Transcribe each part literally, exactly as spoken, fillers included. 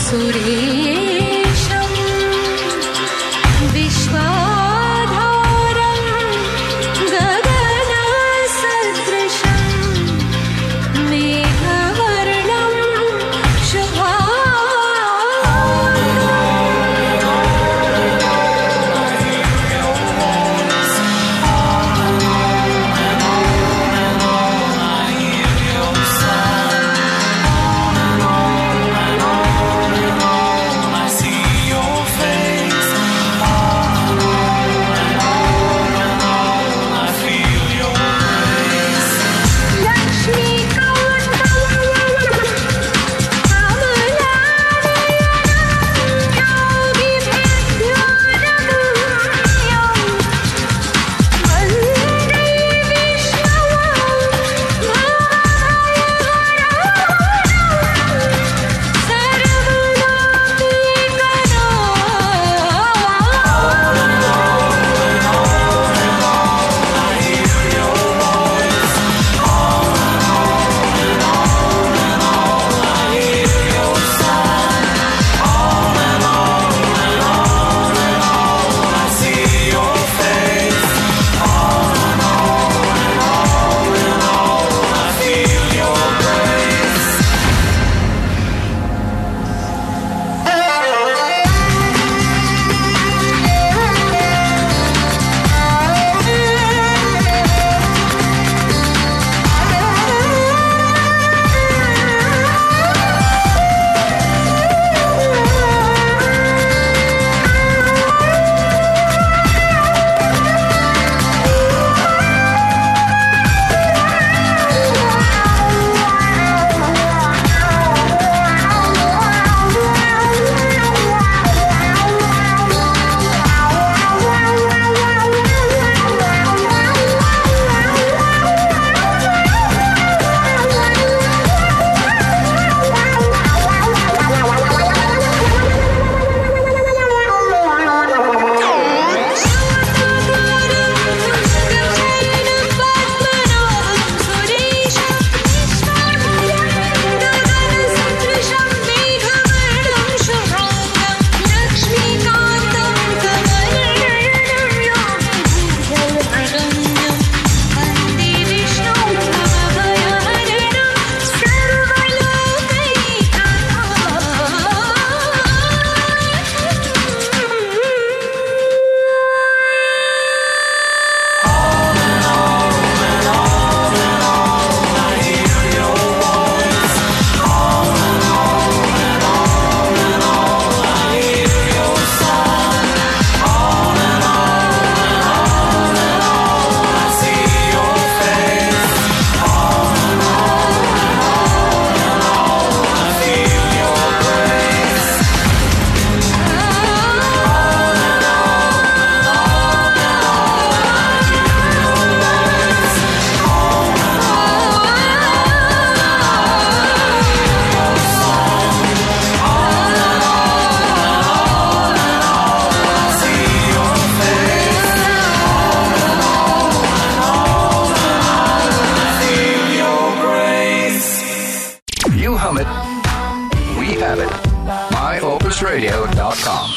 radio dot com.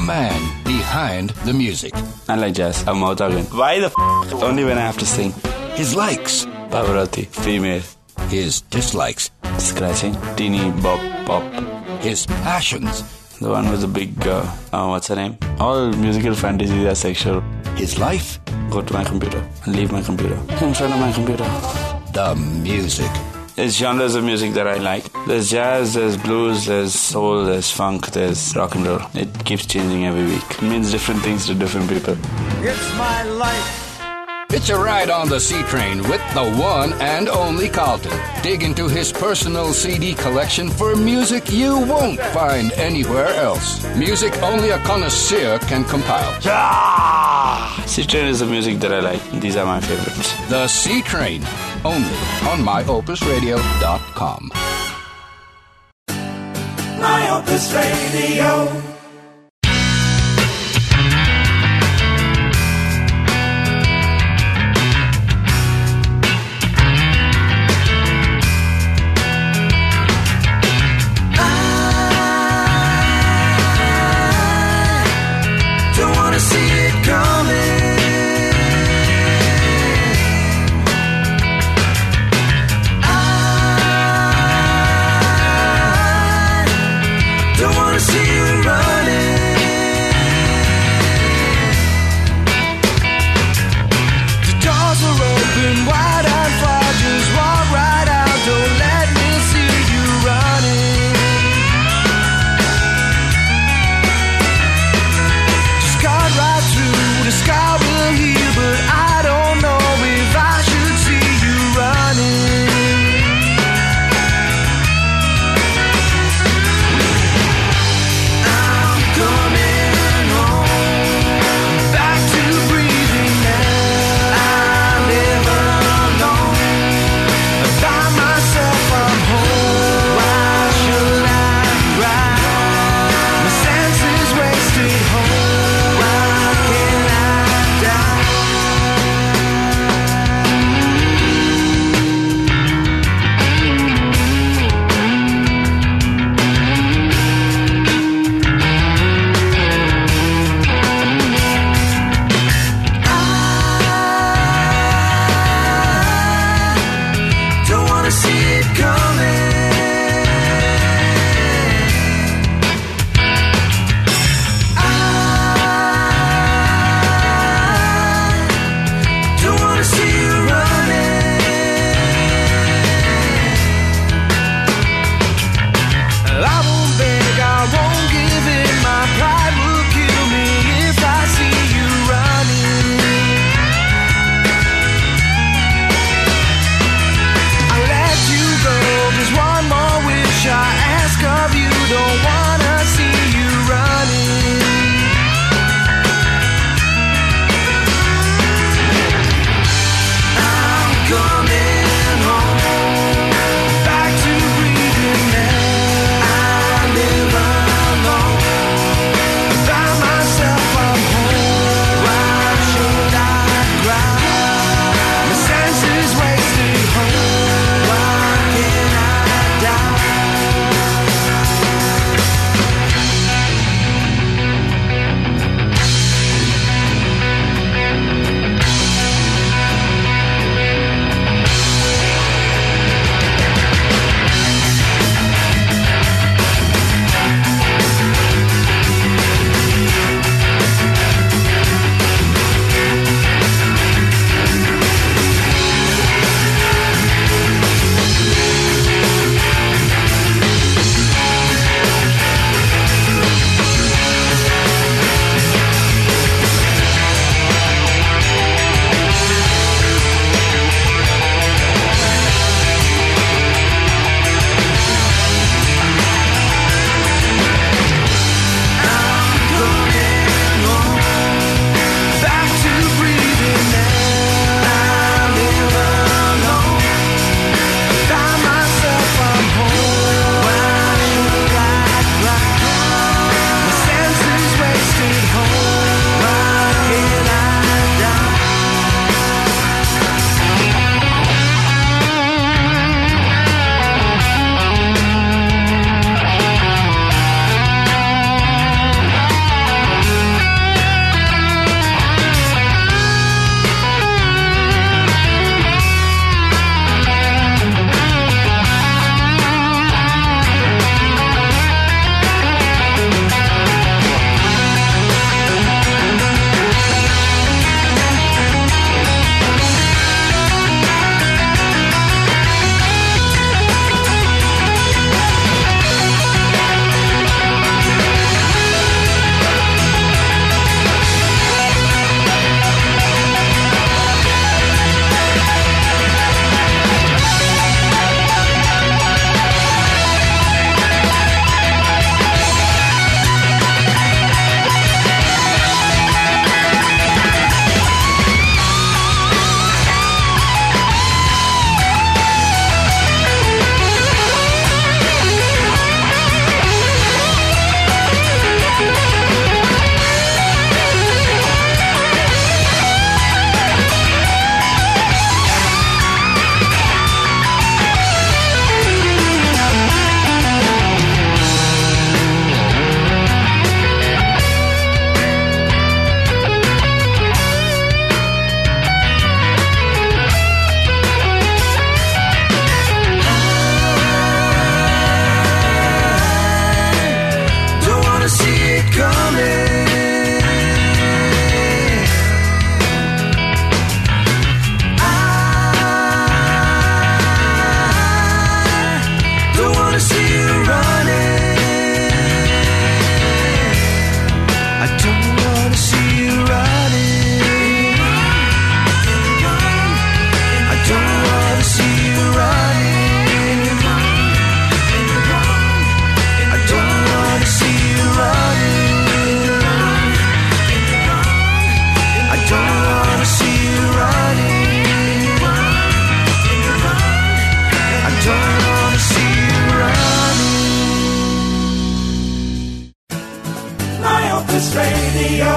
man behind the music. I like jazz. I'm out again. Why the f***? Only when I have to sing. His likes. Pavarotti, female. His dislikes. Scratching. Teeny bop pop. His passions. The one with the big, uh, uh, what's her name? All musical fantasies are sexual. His life. Go to my computer and leave my computer in front of my computer. The music. There's genres of music that I like. There's jazz, there's blues, there's soul, there's funk, there's rock and roll. It keeps changing every week. It means different things to different people. It's my life. It's a ride on the C Train with the one and only Carlton. Dig into his personal C D collection for music you won't find anywhere else. Music only a connoisseur can compile. Ah! C Train is the music that I like. These are my favorites. The C Train, only on my opus radio dot com. My Opus Radio. See you run.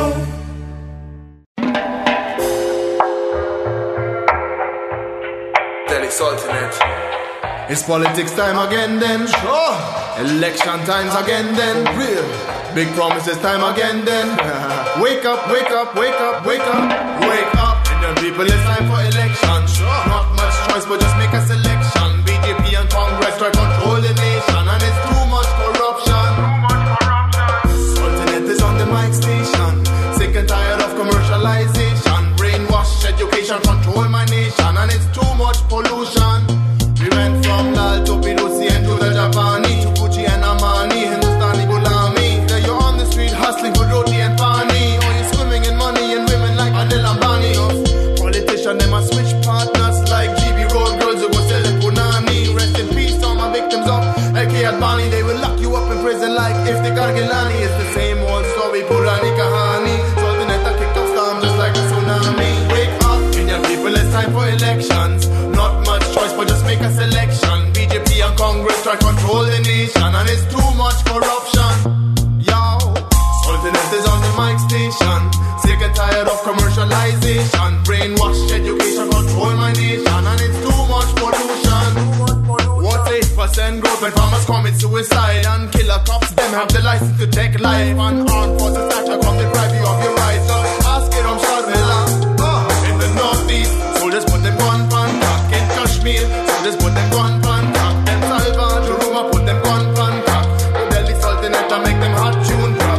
It's politics time again then, sure. Election times again then, real. Big promises time again then. Wake up, wake up, wake up, wake up, wake up. Indian people, it's time for election, sure. Not much choice, but just make a selection. B J P and Congress try control the nation, and it's too much corruption. Alternate is on the mic station. Sick and tired of commercialization. Brainwash education, control my nation, and it's too much pollution. We went from Lal to Pirusi and to the Japani, to Gucci and Armani, Hindustani Gulami. There you're on the street hustling for roti and pani, or you're swimming in money and women like Anil Ambani. Politicians, they must switch partners like G B Road girls who go sell it punani. Rest in peace to all my victims of L K Advani. They will lock you up in prison like if they Gargilani. It's the same old story, Purani Kahani. So the net kicked off storm just like a tsunami. Wake up, Indian people, it's time for elections. Not much choice, but just make a selection. B J P and Congress try control the nation, and it's too much corruption. Yo, alternate is on the mic station. Sick and tired of commercialization. Brainwash education, control my nation, and it's too much pollution. What's eight percent growth when farmers commit suicide? And killer cops, them have the license to take life. And armed forces stature come to deprive you of your rights. So ask it on Shadmila. Oh, in the northeast, soldiers put them gun pan cock. In Kashmir, soldiers put them gun pan cock. Then Salva, Juruma put them gun pan cock. The Delhi Sultanate to make them hot tune drop.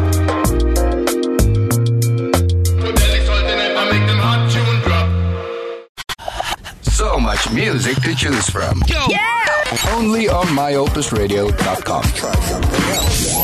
The Delhi Sultanate to make them hot tune drop. So much music to choose from. Yeah! Only on my opus radio dot com. Try something else.